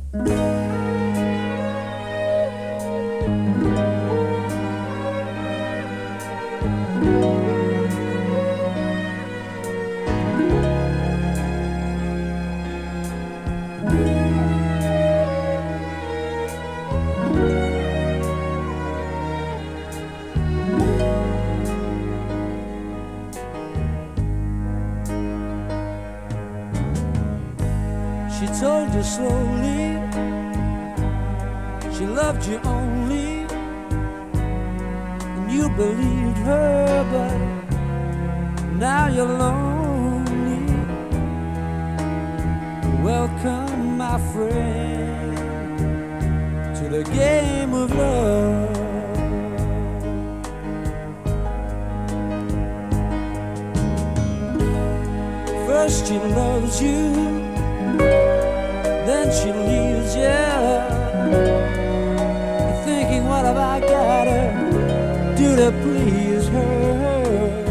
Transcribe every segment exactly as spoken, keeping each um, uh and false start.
She told you slowly she loved you only, and you believed her, but now you're lonely. Welcome, my friend, to the game of love. First she loves you, then she leaves you. You're thinking, what have I gotta do to please her?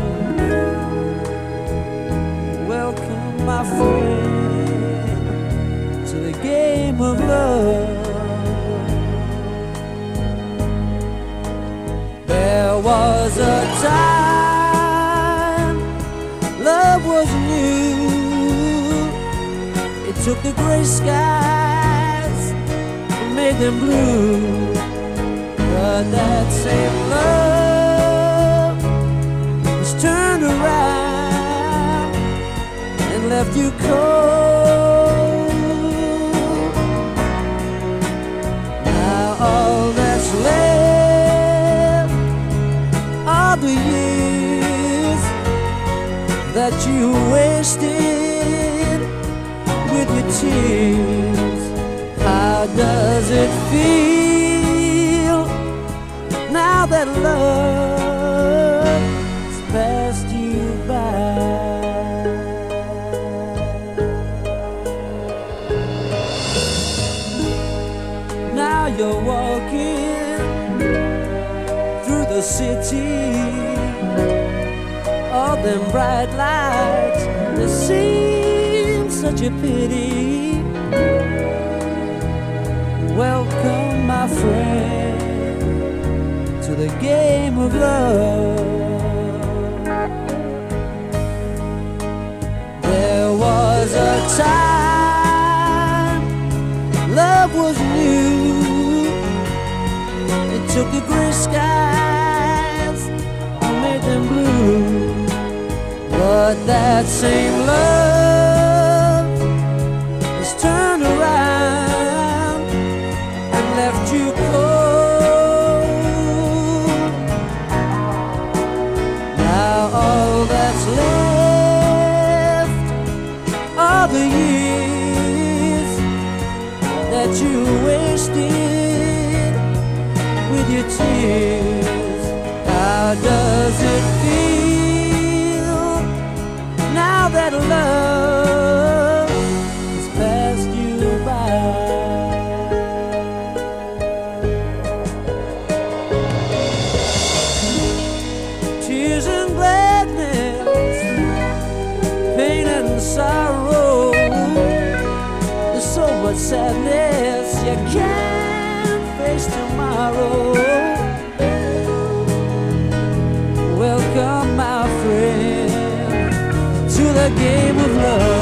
Welcome, my friend, to the game of love. There was a time love was new. It took the gray skies and made them blue. But that same love was turned around and left you cold. Now all that's left are the years that you wasted with your tears. How does it feel now that love has passed you by? Now you're walking through the city, all them bright lights, they seem such a pity. Welcome, my friend, to the game of love. There was a time love was new. It took the gray skies and made them blue. But that same love has turned around and left you cold. Now all that's left are the years that you wasted with your tears. How does it feel now that love has passed you by? Tears and gladness, pain and sorrow, there's so much sadness you can't face tomorrow. Welcome, my friend, to the game of love.